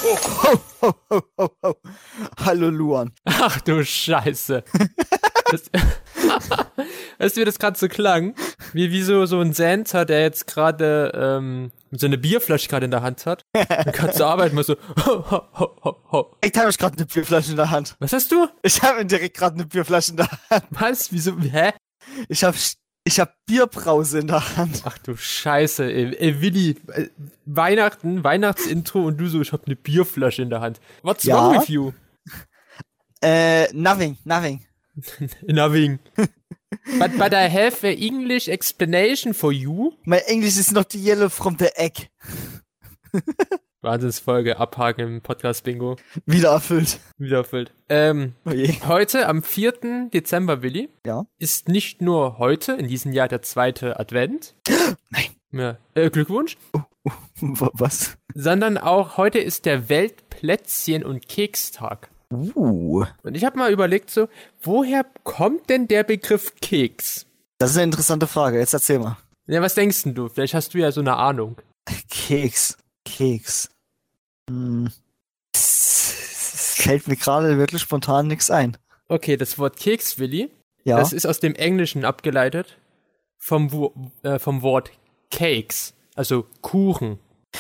Ho, ho, ho, ho. Hallo Luan. Ach du Scheiße. Weißt du, wie das gerade so klang? Wie so ein Santa, der jetzt gerade so eine Bierflasche gerade in der Hand hat. Dann kannst du arbeiten, mal so ho, ho, ho, ho, ho. Ich habe gerade eine Bierflasche in der Hand. Was hast du? Ich habe direkt gerade eine Bierflasche in der Hand. Was? Wieso? Hä? Ich hab Bierbrause in der Hand. Ach du Scheiße, ey Willi. Weihnachtsintro und du so, ich hab eine Bierflasche in der Hand. What's wrong with you? Nothing. Nothing. But I have an English explanation for you. Mein Englisch ist noch die Yellow from the Egg. Wahnsinnsfolge, abhaken im Podcast-Bingo. Wieder erfüllt. Oh je. Heute, am 4. Dezember, Willi, ja, ist nicht nur heute, in diesem Jahr, der 2. Advent. Nein. Ja, Glückwunsch. Was? Sondern auch heute ist der Weltplätzchen- und Kekstag. Und ich habe mal überlegt so, woher kommt denn der Begriff Keks? Das ist eine interessante Frage, jetzt erzähl mal. Ja, was denkst denn du? Vielleicht hast du ja so eine Ahnung. Keks. Es fällt mir gerade wirklich spontan nichts ein. Okay, das Wort Keks, Willi, ja, das ist aus dem Englischen abgeleitet vom Wort Cakes, also Kuchen.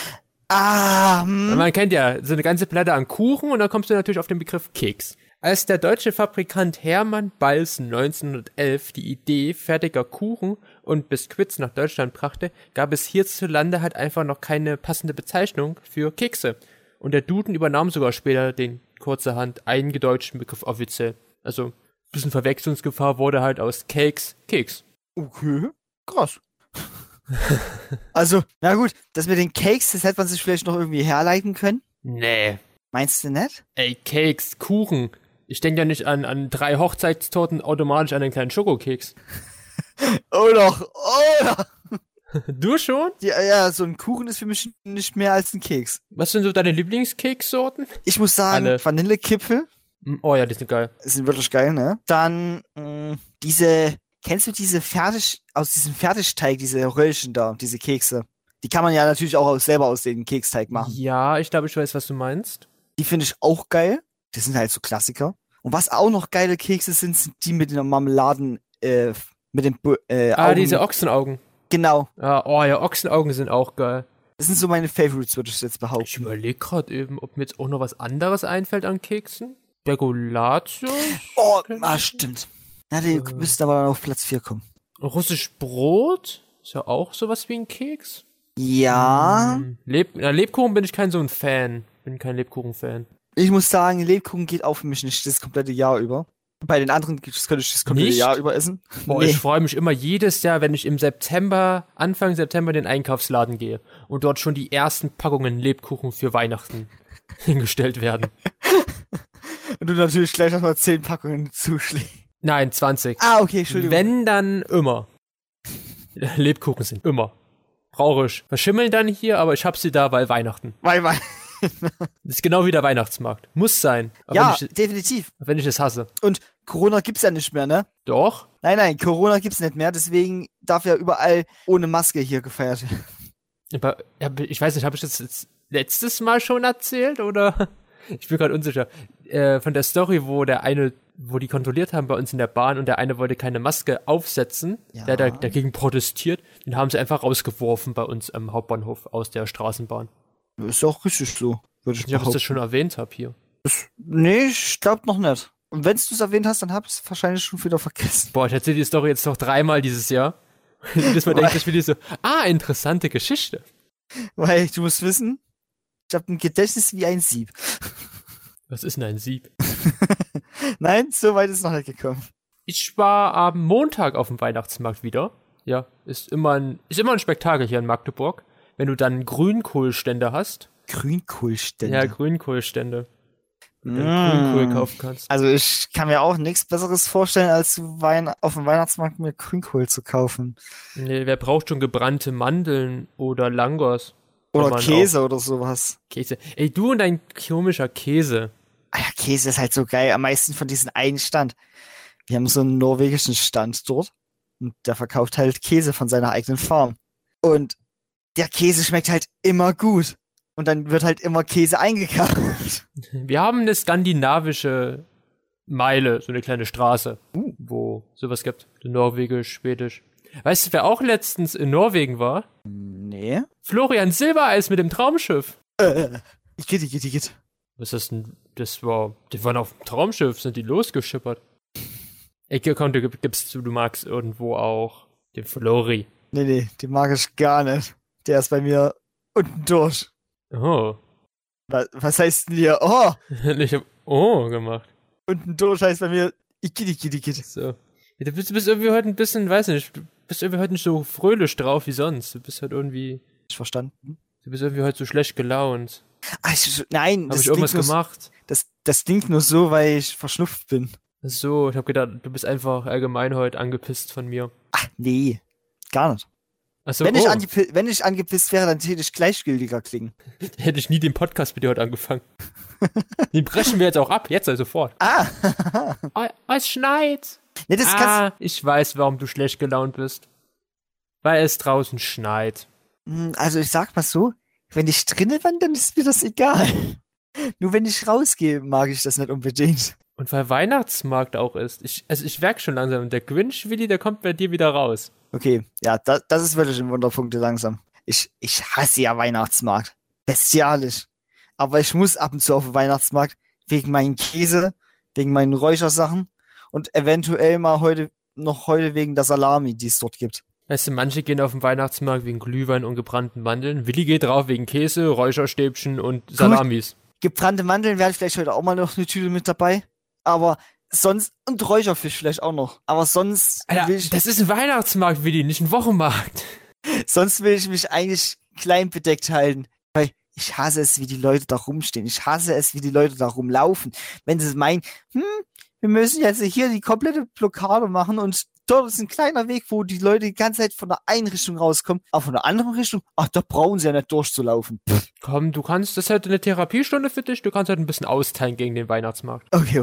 Man kennt ja so eine ganze Platte an Kuchen und dann kommst du natürlich auf den Begriff Keks. Als der deutsche Fabrikant Hermann Balsen 1911 die Idee fertiger Kuchen und Biskuits nach Deutschland brachte, gab es hierzulande halt einfach noch keine passende Bezeichnung für Kekse. Und der Duden übernahm sogar später den kurzerhand eingedeutschten Begriff offiziell. Also ein bisschen Verwechslungsgefahr wurde halt aus Cakes Keks. Okay, krass. Also, na gut, das mit den Cakes, das hätte man sich vielleicht noch irgendwie herleiten können. Nee. Meinst du nicht? Ey, Cakes, Kuchen. Ich denke ja nicht an 3 Hochzeitstorten automatisch an einen kleinen Schokokeks. Oh doch. Du schon? Ja, so ein Kuchen ist für mich nicht mehr als ein Keks. Was sind so deine Lieblingskekssorten? Ich muss sagen, Alle. Vanillekipfel. Oh ja, die sind geil. Sind wirklich geil, ne? Dann kennst du aus diesem Fertigteig, diese Röllchen da, diese Kekse? Die kann man ja natürlich auch selber aus dem Keksteig machen. Ja, ich glaube, ich weiß, was du meinst. Die finde ich auch geil. Das sind halt so Klassiker. Und was auch noch geile Kekse sind die mit den Marmeladen, mit den Augen. Diese Ochsenaugen. Genau. Oh ja, Ochsenaugen sind auch geil. Das sind so meine Favorites, würde ich jetzt behaupten. Ich überlege gerade eben, ob mir jetzt auch noch was anderes einfällt an Keksen. Bergolatius? Oh, stimmt. Na, die müssten aber dann auf Platz 4 kommen. Russisch Brot? Ist ja auch sowas wie ein Keks. Ja. Lebkuchen bin ich kein so ein Fan. Bin kein Lebkuchen-Fan. Ich muss sagen, Lebkuchen geht auch für mich nicht das komplette Jahr über. Bei den anderen könnte ich das komplette Jahr über essen. Boah, nee. Ich freue mich immer jedes Jahr, wenn ich Anfang September in den Einkaufsladen gehe und dort schon die ersten Packungen Lebkuchen für Weihnachten hingestellt werden. Und du natürlich gleich nochmal 10 Packungen zuschlägst. Nein, 20. Okay, Entschuldigung. Wenn, dann immer. Lebkuchen sind immer. Traurig. Verschimmeln dann hier, aber ich hab sie da, weil Weihnachten. Das ist genau wie der Weihnachtsmarkt. Muss sein. Ja, definitiv. Wenn ich es hasse. Und Corona gibt's ja nicht mehr, ne? Doch. Nein, Corona gibt's nicht mehr, deswegen darf ja überall ohne Maske hier gefeiert werden. Ich weiß nicht, habe ich das jetzt letztes Mal schon erzählt, oder? Ich bin gerade unsicher. Von der Story, wo die kontrolliert haben bei uns in der Bahn und der eine wollte keine Maske aufsetzen, ja. Der hat dagegen protestiert, den haben sie einfach rausgeworfen bei uns am Hauptbahnhof aus der Straßenbahn. Ist auch richtig so, würde ich behaupten. Ob ich das schon erwähnt habe hier. Nee, ich glaube noch nicht. Und wenn du es erwähnt hast, dann hab ich es wahrscheinlich schon wieder vergessen. Boah, ich erzähle die Story jetzt noch 3-mal dieses Jahr. Bis man denkt, ich will die so, interessante Geschichte. Weil du musst wissen, ich habe ein Gedächtnis wie ein Sieb. Was ist denn ein Sieb? Nein, so weit ist noch nicht gekommen. Ich war am Montag auf dem Weihnachtsmarkt wieder. Ja, ist immer ein Spektakel hier in Magdeburg. Wenn du dann Grünkohlstände hast. Grünkohlstände? Ja, Grünkohlstände. Wo du Grünkohl kaufen kannst. Also ich kann mir auch nichts Besseres vorstellen, als auf dem Weihnachtsmarkt mir Grünkohl zu kaufen. Nee, wer braucht schon gebrannte Mandeln oder Langos? Oder Käse oder sowas. Käse. Ey, du und dein komischer Käse. Ja, Käse ist halt so geil. Am meisten von diesem einen Stand. Wir haben so einen norwegischen Stand dort. Und der verkauft halt Käse von seiner eigenen Farm. Und der Käse schmeckt halt immer gut. Und dann wird halt immer Käse eingekauft. Wir haben eine skandinavische Meile, so eine kleine Straße, wo sowas gibt. Norwegisch, Schwedisch. Weißt du, wer auch letztens in Norwegen war? Nee. Florian Silbereis mit dem Traumschiff. Igitt. Was ist das denn? Die waren auf dem Traumschiff, sind die losgeschippert. Gibst du magst irgendwo auch den Flori. Nee, den mag ich gar nicht. Der ist bei mir unten durch. Oh. Was heißt denn hier? Oh! Ich hab gemacht. Unten durch heißt bei mir Igitt. So. Ja, du bist irgendwie heute ein bisschen, weiß nicht, du bist irgendwie heute nicht so fröhlich drauf wie sonst. Du bist halt irgendwie. Ich verstanden. Du bist irgendwie heute so schlecht gelaunt. Nein, Hab ich irgendwas gemacht? Das klingt nur so, weil ich verschnupft bin. So, ich hab gedacht, du bist einfach allgemein heute angepisst von mir. Ach, nee. Gar nicht. Achso, wenn ich angepisst wäre, dann täte ich gleichgültiger klingen. Hätte ich nie den Podcast mit dir heute angefangen. Den brechen wir jetzt auch ab, jetzt also sofort. Es schneit. Nee, ich weiß, warum du schlecht gelaunt bist. Weil es draußen schneit. Also ich sag mal so, wenn ich drinnen bin, dann ist mir das egal. Nur wenn ich rausgehe, mag ich das nicht unbedingt. Und weil Weihnachtsmarkt auch ist. Ich merke schon langsam, der Grinch-Willi, der kommt bei dir wieder raus. Okay, ja, das ist wirklich ein Wunderpunkt langsam. Ich hasse ja Weihnachtsmarkt. Bestialisch. Aber ich muss ab und zu auf den Weihnachtsmarkt wegen meinen Käse, wegen meinen Räuchersachen und eventuell mal heute wegen der Salami, die es dort gibt. Weißt du, manche gehen auf den Weihnachtsmarkt wegen Glühwein und gebrannten Mandeln. Willi geht drauf wegen Käse, Räucherstäbchen und Salamis. Gebrannte Mandeln wäre vielleicht heute auch mal noch eine Tüte mit dabei. Aber sonst, und Räucherfisch vielleicht auch noch. Aber sonst Alter, das ist ein Weihnachtsmarkt, Willi, nicht ein Wochenmarkt. Sonst will ich mich eigentlich klein bedeckt halten. Weil ich hasse es, wie die Leute da rumstehen. Ich hasse es, wie die Leute da rumlaufen. Wenn sie meinen, wir müssen jetzt hier die komplette Blockade machen und dort ist ein kleiner Weg, wo die Leute die ganze Zeit von der einen Richtung rauskommen, aber von der anderen Richtung, da brauchen sie ja nicht durchzulaufen. Komm, das ist halt eine Therapiestunde für dich, du kannst halt ein bisschen austeilen gegen den Weihnachtsmarkt. Okay.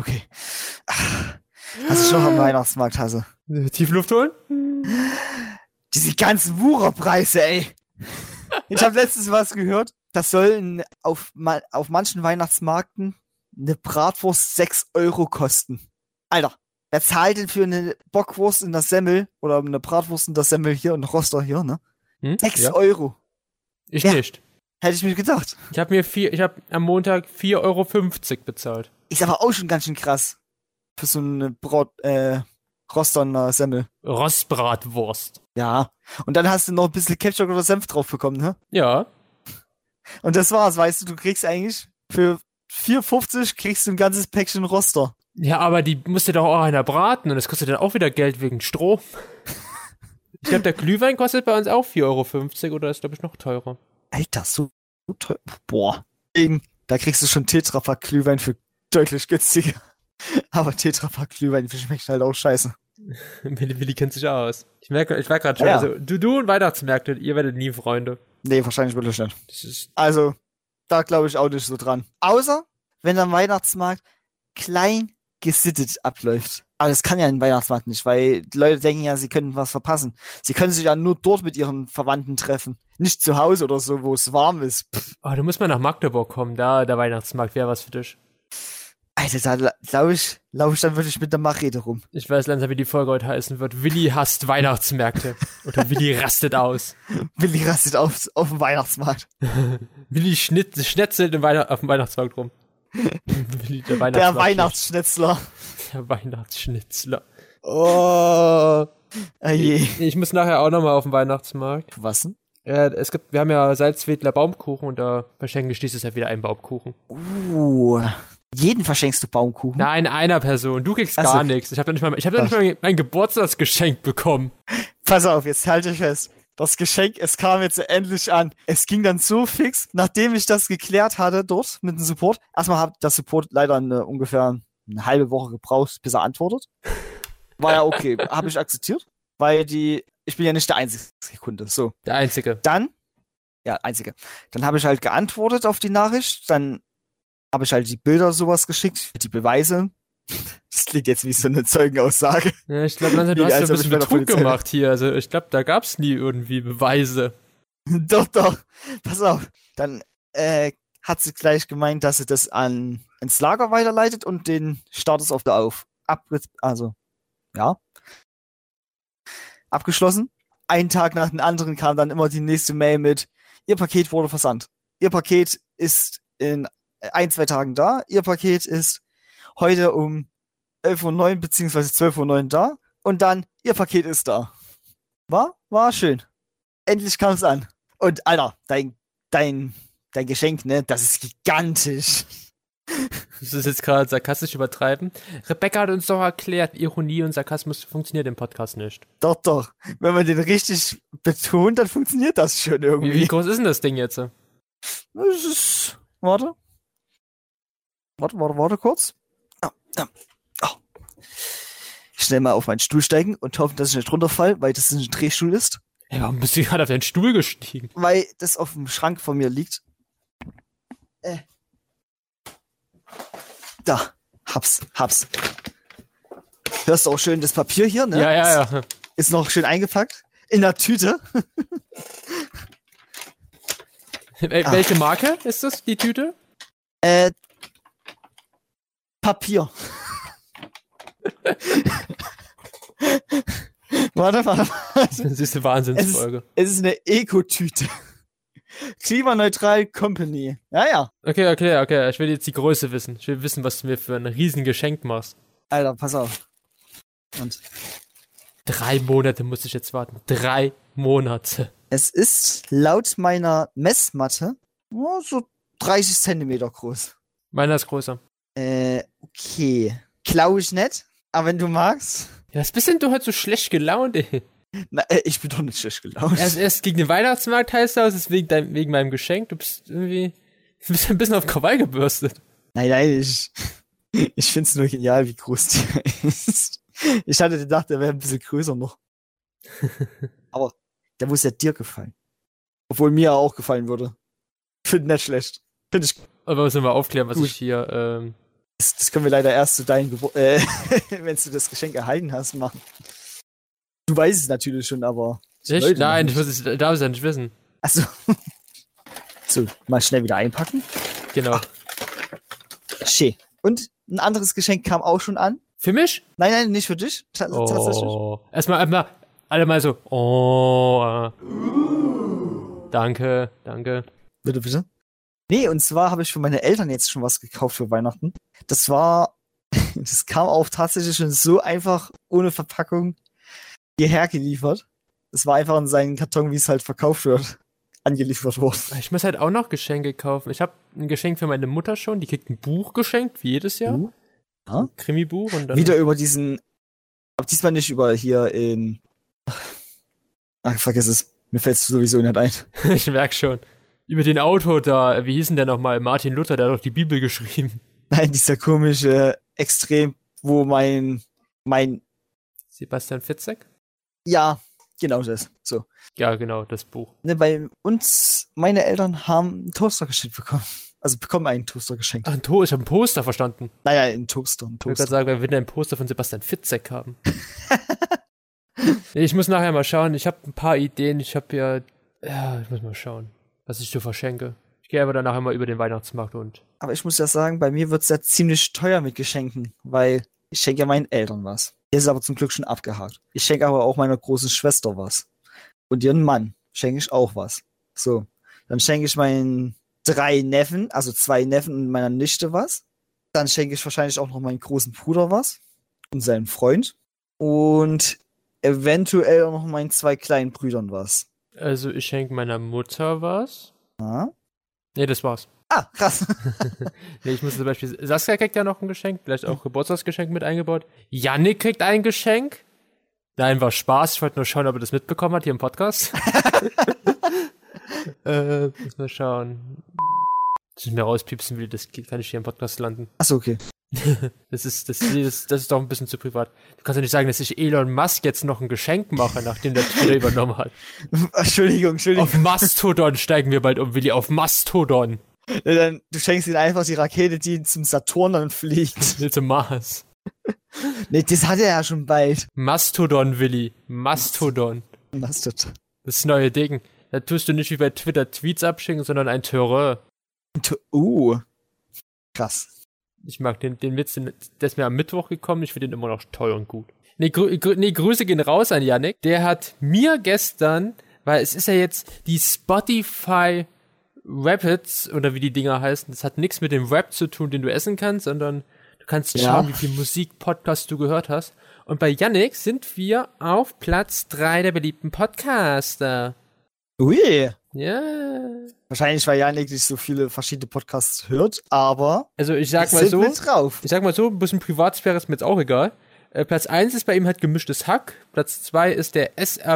Was ich noch am Weihnachtsmarkt hasse. Tiefluft holen? Diese ganzen Wucherpreise, ey. Ich habe letztens was gehört, das soll auf manchen Weihnachtsmärkten eine Bratwurst 6 Euro kosten. Alter, wer zahlt denn für eine Bockwurst in der Semmel oder eine Bratwurst in der Semmel hier und Roster hier, ne? 6 Euro. Ich nicht. Hätte ich mir gedacht. Ich habe am Montag 4,50 Euro bezahlt. Ist aber auch schon ganz schön krass. Für so eine Roster in der Semmel. Rostbratwurst. Ja. Und dann hast du noch ein bisschen Ketchup oder Senf drauf bekommen, ne? Ja. Und das war's, weißt du kriegst eigentlich für 4,50 kriegst du ein ganzes Päckchen Roster. Ja, aber die musst du doch auch einer braten und das kostet dann auch wieder Geld wegen Strom. Ich glaube, der Glühwein kostet bei uns auch 4,50 Euro oder ist, glaube ich, noch teurer. Alter, so teuer. Boah. Da kriegst du schon Tetrapack Glühwein für deutlich günstiger. Aber Tetrapack Glühwein schmeckt halt auch scheiße. Willi kennt sich aus. Ich merke gerade schon, ja. Also du und Weihnachtsmärkte, ihr werdet nie Freunde. Nee, wahrscheinlich wirklich nicht. Also, da glaube ich auch nicht so dran. Außer, wenn am Weihnachtsmarkt klein gesittet abläuft. Aber das kann ja ein Weihnachtsmarkt nicht, weil die Leute denken ja, sie können was verpassen. Sie können sich ja nur dort mit ihren Verwandten treffen. Nicht zu Hause oder so, wo es warm ist. Oh, du musst mal nach Magdeburg kommen, da der Weihnachtsmarkt wäre was für dich. Alter, da laufe ich dann wirklich mit der Machete rum. Ich weiß langsam, wie die Folge heute heißen wird. Willi hasst Weihnachtsmärkte. Oder Willi rastet aus. Willi rastet auf dem Weihnachtsmarkt. Willi schnetzelt auf dem Weihnachtsmarkt rum. Willi, der Weihnachtsschnitzler. Der Weihnachtsschnitzler. Oh. Je. Ich muss nachher auch nochmal auf den Weihnachtsmarkt. Was denn? Wir haben ja Salzwedler Baumkuchen und da verschenke ich dieses Jahr wieder einen Baumkuchen. Jeden verschenkst du Baumkuchen? Nein, einer Person. Du kriegst gar nichts. Ich habe nicht mal mein Geburtstagsgeschenk bekommen. Pass auf, jetzt halte ich fest. Das Geschenk, es kam jetzt endlich an. Es ging dann so fix, nachdem ich das geklärt hatte dort mit dem Support. Erstmal hat der Support leider ungefähr eine halbe Woche gebraucht, bis er antwortet. War ja okay, habe ich akzeptiert, weil ich bin ja nicht der einzige Kunde. So. Der Einzige. Einzige. Dann habe ich halt geantwortet auf die Nachricht, dann habe ich halt die Bilder sowas geschickt, die Beweise. Das klingt jetzt wie so eine Zeugenaussage. Ja, ich glaube, du hast ein bisschen Betrug gemacht hier. Also ich glaube, da gab's nie irgendwie Beweise. Doch. Pass auf. Dann hat sie gleich gemeint, dass sie das ins Lager weiterleitet und den Status auf der abgeschlossen. Einen Tag nach dem anderen kam dann immer die nächste Mail mit: Ihr Paket wurde versandt. Ihr Paket ist in 1-2 Tagen da. Ihr Paket ist heute um 11:09 Uhr bzw. 12:09 Uhr da. Und dann, Ihr Paket ist da. War schön. Endlich kam es an. Und Alter, dein Geschenk, ne, das ist gigantisch. Das ist jetzt gerade sarkastisch übertreiben. Rebecca hat uns doch erklärt, Ironie und Sarkasmus funktioniert im Podcast nicht. Doch. Wenn man den richtig betont, dann funktioniert das schon irgendwie. Wie groß ist denn das Ding jetzt? Das ist... Warte kurz. Schnell mal auf meinen Stuhl steigen und hoffen, dass ich nicht runterfall, weil das ein Drehstuhl ist. Ja, warum bist du gerade auf deinen Stuhl gestiegen? Weil das auf dem Schrank von mir liegt. Da, hab's. Hörst du auch schön das Papier hier, ne? Ja. Ist noch schön eingepackt. In der Tüte. Welche Marke ist das, die Tüte? Papier. Warte. Das ist eine Wahnsinnsfolge. Es ist eine Eko-Tüte. Klimaneutral Company. Ja. Okay. Ich will jetzt die Größe wissen. Ich will wissen, was du mir für ein Riesengeschenk machst. Alter, pass auf. Und 3 Monate muss ich jetzt warten. 3 Monate. es ist laut meiner Messmatte so 30 Zentimeter groß. Meiner ist größer. Okay. Glaube ich nicht. Aber wenn du magst. Ja, was bist denn du heute so schlecht gelaunt, ey? Na, ich bin doch nicht schlecht gelaunt. Erst gegen den Weihnachtsmarkt heißt das, ist wegen meinem Geschenk. Du bist irgendwie ein bisschen auf Krawall gebürstet. Nein, ich find's nur genial, wie groß der ist. Ich hatte gedacht, der wäre ein bisschen größer noch. Aber der muss ja dir gefallen. Obwohl mir auch gefallen würde. Find nicht schlecht. Find ich. Aber müssen wir mal aufklären, was gut. ich hier, Das können wir leider erst zu deinem wenn du das Geschenk erhalten hast, machen. Du weißt es natürlich schon, aber... Echt? Nein, ich darf es ja nicht wissen. Achso. So, mal schnell wieder einpacken. Genau. Schön. Und ein anderes Geschenk kam auch schon an. Für mich? Nein, nicht für dich. Tatsächlich. Erstmal alle mal so. Danke. Bitte. Nee, und zwar habe ich für meine Eltern jetzt schon was gekauft für Weihnachten. Das kam auch tatsächlich schon so einfach, ohne Verpackung, hierher geliefert. Es war einfach in seinen Karton, wie es halt verkauft wird, angeliefert worden. Ich muss halt auch noch Geschenke kaufen. Ich habe ein Geschenk für meine Mutter schon. Die kriegt ein Buch geschenkt, wie jedes Jahr. Ja? Ein Krimi-Buch. Und dann Wieder über diesen, aber diesmal nicht über hier in... Ach, vergiss es. Mir fällt es sowieso nicht ein. Ich merk schon. Über den Autor da, wie hieß denn der nochmal? Martin Luther, der hat doch die Bibel geschrieben. Nein, dieser komische Extrem, wo mein... Sebastian Fitzek? Ja, genau das. So. Ja, genau, das Buch. Ne, bei uns, meine Eltern haben einen Toaster geschenkt bekommen. Also bekommen einen Toaster geschenkt. Ach, ich habe ein Poster verstanden. Naja, einen Toaster. Ich würde gerade sagen, wir werden ein Poster von Sebastian Fitzek haben. Ich muss nachher mal schauen. Ich habe ein paar Ideen. Ich muss mal schauen, was ich so verschenke. Ich gehe aber dann nachher mal über den Weihnachtsmarkt und... Aber ich muss ja sagen, bei mir wird es ja ziemlich teuer mit Geschenken, weil ich schenke ja meinen Eltern was. Hier ist aber zum Glück schon abgehakt. Ich schenke aber auch meiner großen Schwester was. Und ihren Mann schenke ich auch was. So, dann schenke ich meinen 3 Neffen, also 2 Neffen und meiner Nichte was. Dann schenke ich wahrscheinlich auch noch meinen großen Bruder was. Und seinen Freund. Und eventuell auch noch meinen 2 kleinen Brüdern was. Also ich schenke meiner Mutter was. Ah? Nee, das war's. Ah, krass. Nee, ich muss zum Beispiel... Saskia kriegt ja noch ein Geschenk, vielleicht auch Geburtstagsgeschenk mit eingebaut. Jannik kriegt ein Geschenk. Nein, war Spaß. Ich wollte nur schauen, ob er das mitbekommen hat hier im Podcast. Muss mal schauen. Wenn ich mir rauspiepsen will, das kann ich hier im Podcast landen. Achso, okay. Das ist doch ein bisschen zu privat. Du kannst ja nicht sagen, dass ich Elon Musk jetzt noch ein Geschenk mache, nachdem der Twitter übernommen hat. Entschuldigung. Auf Mastodon steigen wir bald um, Willi. Auf Mastodon. Ja, dann, du schenkst ihm einfach die Rakete, die zum Saturn dann fliegt. Nee, zum Mars. Nee, das hat er ja schon bald. Mastodon, Willi. Mastodon. Mastodon. Das neue Ding. Da tust du nicht wie bei Twitter Tweets abschicken, sondern ein Terror. Krass. Ich mag den Witz, der ist mir am Mittwoch gekommen. Ich finde den immer noch toll und gut. Nee, Grüße gehen raus an Yannick. Der hat mir gestern, weil es ist ja jetzt die Spotify Rapids, oder wie die Dinger heißen, das hat nichts mit dem Rap zu tun, den du essen kannst, sondern du kannst schauen, wie viel Musik-Podcast du gehört hast. Und bei Yannick sind wir auf Platz 3 der beliebten Podcaster. Ui. Ja. Wahrscheinlich, weil Janik nicht so viele verschiedene Podcasts hört, aber also ich sag mal so, drauf. ein bisschen Privatsphäre ist mir jetzt auch egal. Platz 1 ist bei ihm halt Gemischtes Hack, Platz 2 ist der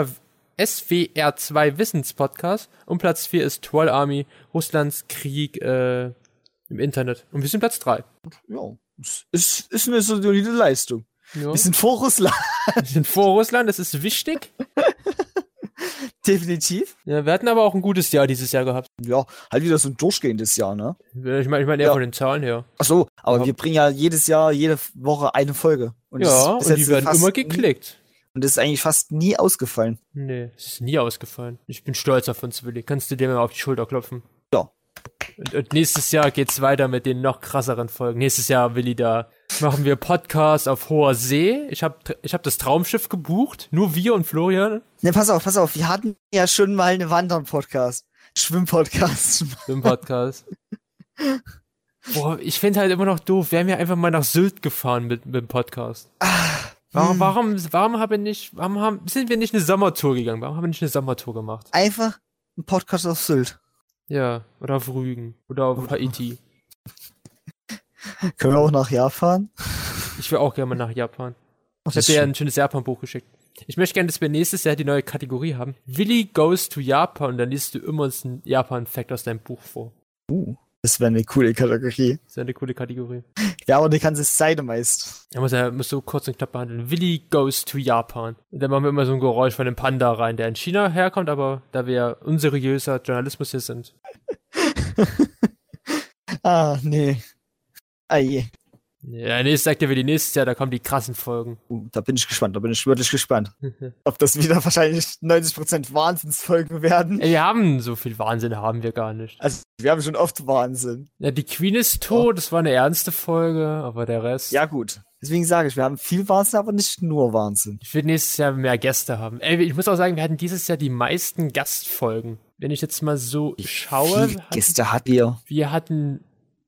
SWR2 Wissenspodcast und Platz 4 ist Troll Army, Russlands Krieg im Internet. Und wir sind Platz 3. Ja, ist eine solide Leistung. Ja. Wir sind vor Russland. Das ist wichtig. Definitiv. Ja, wir hatten aber auch ein gutes Jahr dieses Jahr gehabt. Ja, halt wieder so ein durchgehendes Jahr, ne? Ich meine eher von den Zahlen her. Ach so, aber wir bringen ja jedes Jahr, jede Woche eine Folge. Und und die werden immer geklickt. Und das ist eigentlich fast nie ausgefallen. Nee, es ist nie ausgefallen. Ich bin stolz auf uns, Willi. Kannst du dir mal auf die Schulter klopfen? Ja. Und nächstes Jahr geht's weiter mit den noch krasseren Folgen. Nächstes Jahr, Willi, da machen wir Podcast auf hoher See. Ich hab das Traumschiff gebucht. Nur wir und Florian. Ne, pass auf. Wir hatten ja schon mal einen Wandern-Podcast. Schwimm-Podcast. Boah, ich finde halt immer noch doof. Wären wir einfach mal nach Sylt gefahren mit dem Podcast. Warum sind wir nicht eine Sommertour gegangen? Warum haben wir nicht eine Sommertour gemacht? Einfach ein Podcast auf Sylt. Ja, oder auf Rügen. Oder auf Haiti. Können wir auch nach Japan? Ich will auch gerne mal nach Japan. Ich habe dir ja ein schönes Japan-Buch geschickt. Ich möchte gerne, dass wir nächstes Jahr die neue Kategorie haben. Willi goes to Japan und dann liest du immer einen Japan-Fact aus deinem Buch vor. Das wäre eine coole Kategorie. Ja, aber die ganze Seite meist. Er muss so kurz und knapp behandeln. Willi goes to Japan. Und dann machen wir immer so ein Geräusch von einem Panda rein, der in China herkommt, aber da wir unseriöser Journalismus hier sind. Nee. Je. Ja, sagt der Willi, nächstes Jahr, da kommen die krassen Folgen. Da bin ich gespannt, wirklich gespannt. Ob das wieder wahrscheinlich 90% Wahnsinnsfolgen werden. Wir haben so viel Wahnsinn, haben wir gar nicht. Also, wir haben schon oft Wahnsinn. Ja, die Queen ist tot, das war eine ernste Folge, aber der Rest... Ja, gut. Deswegen sage ich, wir haben viel Wahnsinn, aber nicht nur Wahnsinn. Ich will nächstes Jahr mehr Gäste haben. Ich muss auch sagen, wir hatten dieses Jahr die meisten Gastfolgen. Wenn ich jetzt mal so schaue... Wie viele Gäste hatten wir? Wir hatten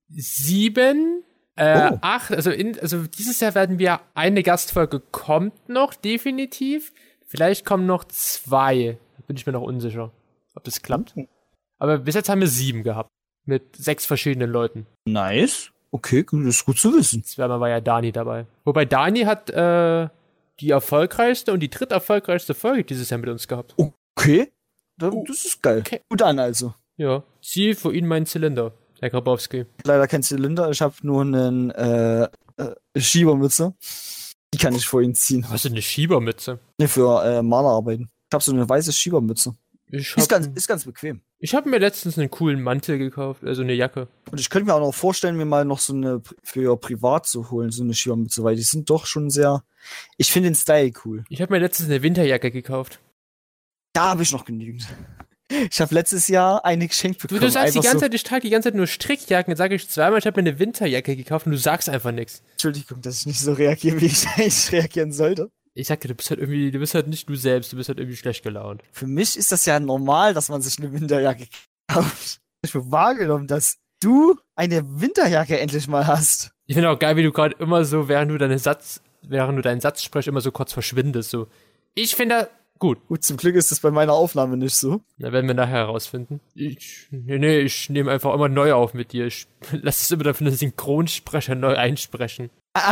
7... 8, also dieses Jahr werden wir eine Gastfolge kommt noch, definitiv. Vielleicht kommen noch 2. Da bin ich mir noch unsicher, ob das klappt. Aber bis jetzt haben wir 7 gehabt. Mit 6 verschiedenen Leuten. Nice. Okay, das ist gut zu wissen. Zweimal war ja Dani dabei. Wobei Dani hat die erfolgreichste und die dritterfolgreichste Folge dieses Jahr mit uns gehabt. Okay. Das ist geil. Okay. Gut an also. Ja. Zieh für ihn meinen Zylinder. Herr Grabowski. Leider kein Zylinder, ich habe nur einen Schiebermütze. Die kann ich vor ihn ziehen. Was ist eine Schiebermütze? Ne, für Malerarbeiten. Ich habe so eine weiße Schiebermütze. Ist ganz bequem. Ich habe mir letztens einen coolen Mantel gekauft, also eine Jacke. Und ich könnte mir auch noch vorstellen, mir mal noch so eine für privat zu holen, so eine Schiebermütze, weil die sind doch schon sehr... Ich finde den Style cool. Ich habe mir letztens eine Winterjacke gekauft. Da habe ich noch genügend. Ich habe letztes Jahr eine geschenkt bekommen. Du sagst die ganze Zeit, ich trage die ganze Zeit nur Strickjacken. Jetzt sage ich zweimal, ich habe mir eine Winterjacke gekauft und du sagst einfach nichts. Entschuldigung, dass ich nicht so reagiere, wie ich eigentlich reagieren sollte. Ich sag dir, du bist halt nicht du selbst, du bist halt irgendwie schlecht gelaunt. Für mich ist das ja normal, dass man sich eine Winterjacke kauft. Ich habe wahrgenommen, dass du eine Winterjacke endlich mal hast. Ich finde auch geil, wie du gerade immer so, während du deinen Satz sprichst, immer so kurz verschwindest. So. Ich finde gut, zum Glück ist das bei meiner Aufnahme nicht so. Da werden wir nachher herausfinden. Ich nehme einfach immer neu auf mit dir. Ich lass es immer dafür einen Synchronsprecher neu einsprechen.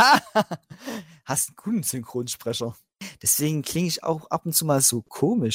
Hast einen guten Synchronsprecher. Deswegen klinge ich auch ab und zu mal so komisch.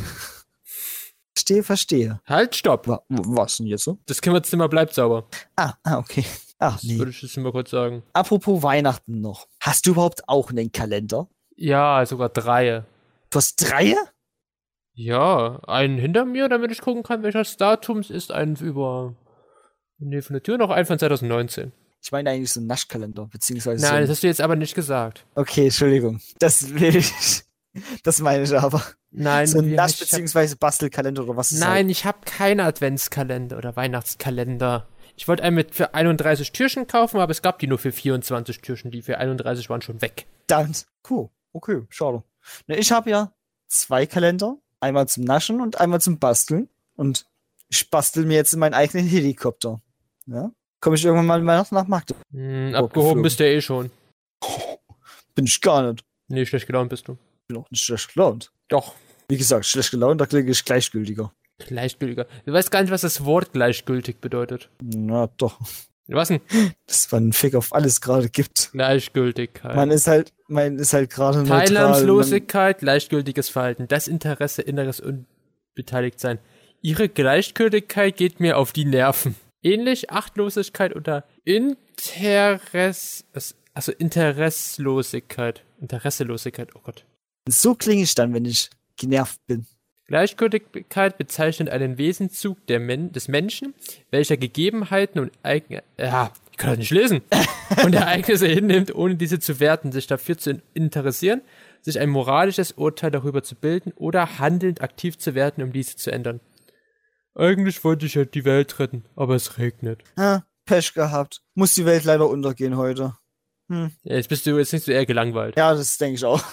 Verstehe. Halt, stopp. Was denn jetzt so? Das Kinderzimmer bleibt sauber. Okay. Ach, nee. Das würde ich jetzt mal kurz sagen. Apropos Weihnachten noch. Hast du überhaupt auch einen Kalender? Ja, sogar 3. Du hast 3? Ja, einen hinter mir, damit ich gucken kann, welches Datums ist. Einen von der Tür, noch einen von 2019. Ich meine eigentlich so einen Naschkalender, beziehungsweise Nein, das hast du jetzt aber nicht gesagt. Okay, Entschuldigung. Das will ich. Das meine ich aber. Nein. So ein Nasch- beziehungsweise Bastelkalender oder was ist Nein, ich habe keinen Adventskalender oder Weihnachtskalender. Ich wollte einen für 31 Türchen kaufen, aber es gab die nur für 24 Türchen. Die für 31 waren schon weg. Verdammt. Cool. Okay, schade. Na, ich habe ja 2 Kalender. Einmal zum Naschen und einmal zum Basteln. Und ich bastel mir jetzt meinen eigenen Helikopter. Ja? Komme ich irgendwann mal nach Magdeburg. Abgehoben bist du ja eh schon. Bin ich gar nicht. Nee, schlecht gelaunt bist du. Bin auch nicht schlecht gelaunt. Doch. Wie gesagt, schlecht gelaunt, da klinge ich gleichgültiger. Gleichgültiger. Du weißt gar nicht, was das Wort gleichgültig bedeutet. Na doch. Was denn? Dass man einen Fick auf alles gerade gibt. Gleichgültigkeit. Man ist halt gerade neutral. Teilnahmslosigkeit, gleichgültiges Verhalten, Desinteresse, inneres Unbeteiligtsein. Ihre Gleichgültigkeit geht mir auf die Nerven. Ähnlich Achtlosigkeit oder Interesselosigkeit. Interesselosigkeit, oh Gott. So klinge ich dann, wenn ich genervt bin. Gleichgültigkeit bezeichnet einen Wesenszug des Menschen, welcher Gegebenheiten und ich kann das nicht lesen, und Ereignisse hinnimmt, ohne diese zu werten, sich dafür zu interessieren, sich ein moralisches Urteil darüber zu bilden oder handelnd aktiv zu werden, um diese zu ändern. Eigentlich wollte ich ja die Welt retten, aber es regnet. Pech gehabt. Muss die Welt leider untergehen heute. Ja, jetzt bist du eher gelangweilt. Ja, das denke ich auch.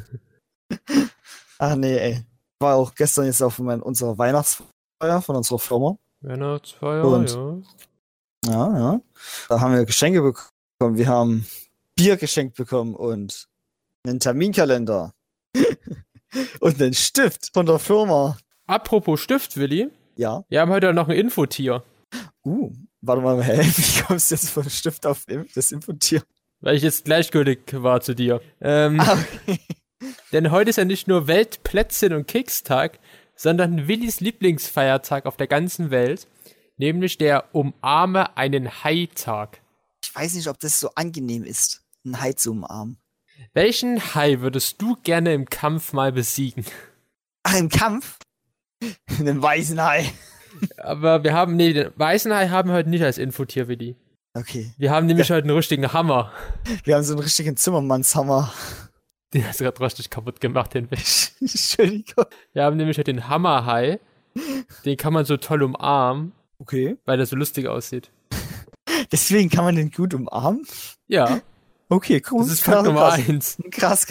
Ach nee, ey. War auch gestern jetzt auf unserer Weihnachtsfeier von unserer Firma. Weihnachtsfeier, und, ja. Ja. Da haben wir Geschenke bekommen. Wir haben Bier geschenkt bekommen und einen Terminkalender. Und einen Stift von der Firma. Apropos Stift, Willi. Ja. Wir haben heute noch ein Infotier. Warte mal, wie kommst du jetzt von Stift auf das Infotier? Weil ich jetzt gleichgültig war zu dir. Okay. Denn heute ist ja nicht nur Weltplätzchen- und Kekstag, sondern Willis Lieblingsfeiertag auf der ganzen Welt, nämlich der Umarme einen Hai-Tag. Ich weiß nicht, ob das so angenehm ist, einen Hai zu umarmen. Welchen Hai würdest du gerne im Kampf mal besiegen? Ach, im Kampf? Einen weißen Hai. Aber den weißen Hai haben wir heute nicht als Infotier, Willi. Okay. Wir haben nämlich heute einen richtigen Hammer. Wir haben so einen richtigen Zimmermannshammer. Den hast du gerade richtig kaputt gemacht, den Weg. Entschuldigung. Wir haben nämlich heute den Hammerhai. Den kann man so toll umarmen. Okay. Weil der so lustig aussieht. Deswegen kann man den gut umarmen? Ja. Okay, cool. Das ist Fakt Nummer 1. Krass.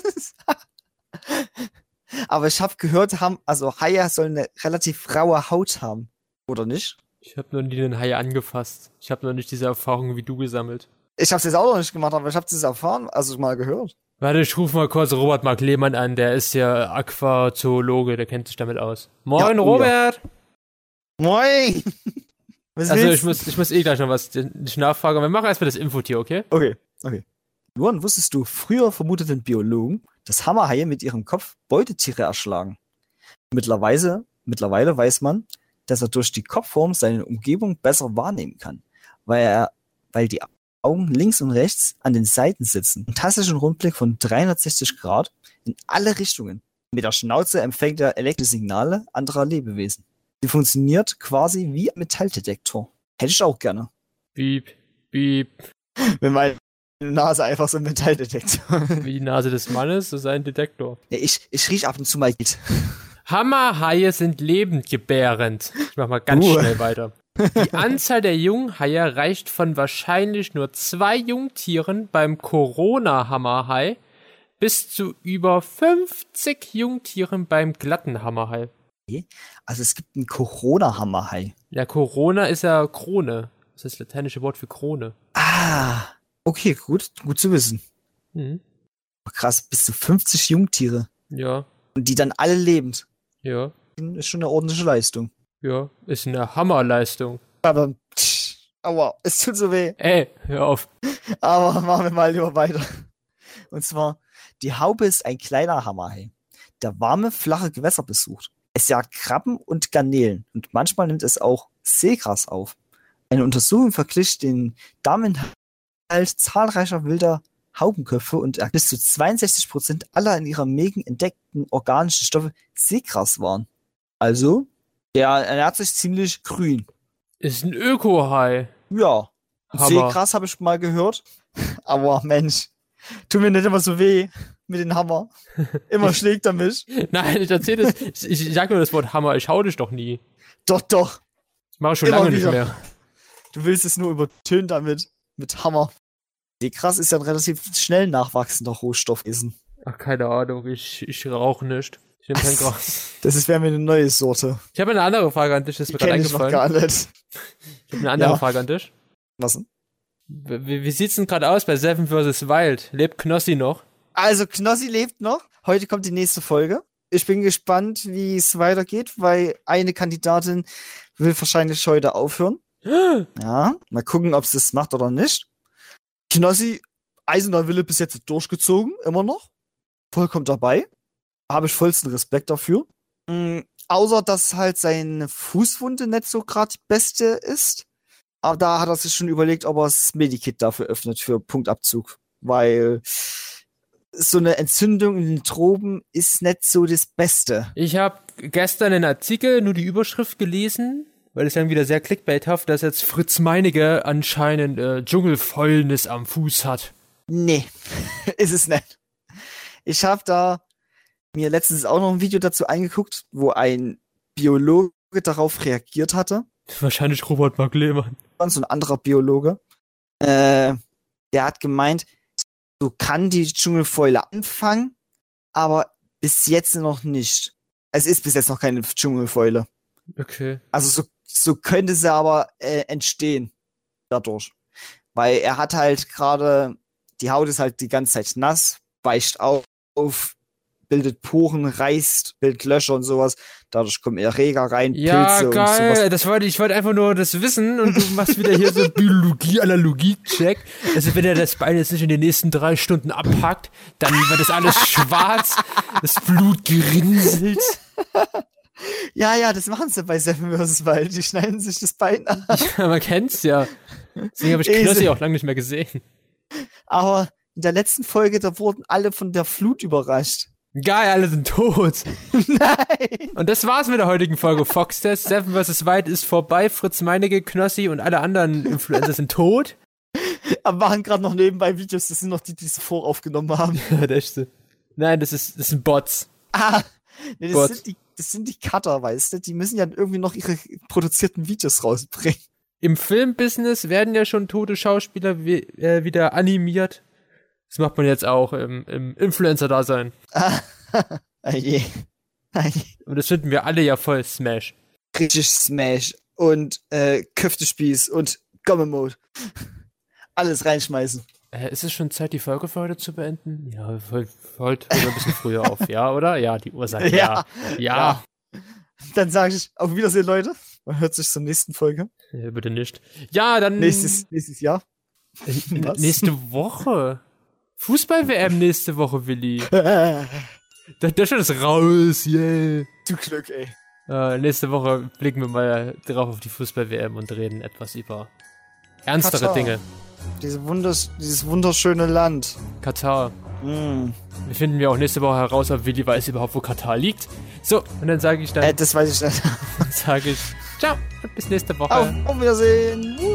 Aber ich habe gehört, Haie sollen eine relativ raue Haut haben. Oder nicht? Ich habe noch nie einen Hai angefasst. Ich habe noch nicht diese Erfahrung wie du gesammelt. Ich habe es jetzt auch noch nicht gemacht, aber ich habe das erfahren, also mal gehört. Warte, ich rufe mal kurz Robert Mark Lehmann an, der ist ja Aquazoologe, der kennt sich damit aus. Moin, ja, Robert! Ja. Moin! Also ich muss gleich noch was nachfragen, aber wir machen erstmal das Infotier, okay? Okay. Luan, wusstest du, früher vermuteten Biologen, dass Hammerhaie mit ihrem Kopf Beutetiere erschlagen. Mittlerweile weiß man, dass er durch die Kopfform seine Umgebung besser wahrnehmen kann, weil die Augen links und rechts an den Seiten sitzen. Ein tastischen Rundblick von 360 Grad in alle Richtungen. Mit der Schnauze empfängt er elektrische Signale anderer Lebewesen. Sie funktioniert quasi wie ein Metalldetektor. Hätte ich auch gerne. Piep, piep. Wenn meine Nase einfach so ein Metalldetektor. Wie die Nase des Mannes, so sein Detektor. Ja, ich riech ab und zu mal Gift. Hammerhaie sind lebendgebärend. Ich mach mal ganz schnell weiter. Die Anzahl der Junghaie reicht von wahrscheinlich nur 2 Jungtieren beim Corona-Hammerhai bis zu über 50 Jungtieren beim glatten Hammerhai. Also es gibt einen Corona-Hammerhai. Ja, Corona ist ja Krone. Das ist das lateinische Wort für Krone. Ah, okay, gut zu wissen. Mhm. Krass, bis zu 50 Jungtiere. Ja. Und die dann alle lebend. Ja. Ist schon eine ordentliche Leistung. Ja, ist eine Hammerleistung. Aber, aua, es tut so weh. Ey, hör auf. Aber machen wir mal lieber weiter. Und zwar, die Haube ist ein kleiner Hammerhai, der warme, flache Gewässer besucht. Es jagt Krabben und Garnelen und manchmal nimmt es auch Seegras auf. Eine Untersuchung verglich den Darminhalt zahlreicher wilder Haubenköpfe und bis zu 62% aller in ihrer Mägen entdeckten organischen Stoffe Seegras waren. Also, er ernährt sich ziemlich grün. Ist ein Öko-Hai. Ja. Hammer. Seegras habe ich mal gehört. Aber Mensch, tut mir nicht immer so weh mit dem Hammer. Immer schlägt er mich. Nein, ich erzähle das. Ich sag nur das Wort Hammer, ich hau dich doch nie. Doch. Das mache ich schon Immer lange wieder. nicht mehr. Du willst es nur übertönen damit. Mit Hammer. Die Gras ist ja ein relativ schnell nachwachsender Rohstoff gewesen. Ach, keine Ahnung, ich rauche nicht. Ich nehme kein Gras. Das wäre mir eine neue Sorte. Ich habe eine andere Frage an dich, das ist mir gerade eingefallen. Gar nicht. Ich habe eine andere Frage an dich. Was denn? Wie sieht's denn gerade aus bei Seven vs. Wild? Lebt Knossi noch? Also, Knossi lebt noch. Heute kommt die nächste Folge. Ich bin gespannt, wie es weitergeht, weil eine Kandidatin will wahrscheinlich heute aufhören. Ja, mal gucken, ob sie es macht oder nicht. Knossi, Eisener Wille bis jetzt durchgezogen, immer noch. Vollkommen dabei. Habe ich vollsten Respekt dafür. Außer, dass halt seine Fußwunde nicht so gerade die beste ist. Aber da hat er sich schon überlegt, ob er das Medikit dafür öffnet, für Punktabzug. Weil so eine Entzündung in den Tropen ist nicht so das Beste. Ich habe gestern einen Artikel, nur die Überschrift gelesen, weil es dann wieder sehr clickbaithaft, dass jetzt Fritz Meinecke anscheinend Dschungelfäulnis am Fuß hat. Nee, ist es nicht. Ich habe da mir letztens auch noch ein Video dazu angeguckt, wo ein Biologe darauf reagiert hatte. Wahrscheinlich Robert Mark Lehmann. So ein anderer Biologe. Der hat gemeint, so kann die Dschungelfäule anfangen, aber bis jetzt noch nicht. Es ist bis jetzt noch keine Dschungelfäule. Okay. Also so könnte sie aber entstehen dadurch. Weil er hat halt gerade, die Haut ist halt die ganze Zeit nass, weicht auf, bildet Poren, reißt, bildet Löcher und sowas. Dadurch kommen Erreger rein, ja, Pilze geil. und sowas. Ich wollte einfach nur das wissen und du machst wieder hier so Biologie-Analogie-Check. Also wenn er das Bein jetzt nicht in den nächsten 3 Stunden abpackt, dann wird das alles schwarz, das Blut gerinselt. Ja, das machen sie bei Seven vs. Wild. Die schneiden sich das Bein ab. Ja, man kennt's ja. Deswegen habe ich Knossi auch lange nicht mehr gesehen. Aber in der letzten Folge, da wurden alle von der Flut überrascht. Geil, alle sind tot. Nein! Und das war's mit der heutigen Folge Foxtest. Seven vs. Wild ist vorbei. Fritz Meinecke, Knossi und alle anderen Influencer sind tot. Aber machen gerade noch nebenbei Videos. Das sind noch die sie voraufgenommen haben. Ja, das stimmt. Nein, das sind Bots. Nee, Bots. Das sind die Cutter, weißt du? Die müssen ja irgendwie noch ihre produzierten Videos rausbringen. Im Filmbusiness werden ja schon tote Schauspieler wieder animiert. Das macht man jetzt auch im Influencer-Dasein. Je. Und das finden wir alle ja voll Smash. Richtig Smash. Und Köftespieß und Gomme-Mode. Alles reinschmeißen. Ist es schon Zeit, die Folge für heute zu beenden? Ja, heute ein bisschen früher auf, ja, oder? Ja, die Uhr sagt ja. Dann sage ich auf Wiedersehen, Leute. Man hört sich zur nächsten Folge. Ja, bitte nicht. Ja, dann... Nächstes Jahr. Nächste Woche. Fußball-WM nächste Woche, Willi. Deutschland ist raus, yeah. Zu Glück, ey. Nächste Woche blicken wir mal drauf auf die Fußball-WM und reden etwas über ernstere Katar. Dinge. Dieses wunderschöne Land. Katar. Wir finden ja auch nächste Woche heraus, ob Willi weiß überhaupt, wo Katar liegt. So, und dann sage ich dann... Das weiß ich nicht. Dann sage ich ciao und bis nächste Woche. Auf Wiedersehen.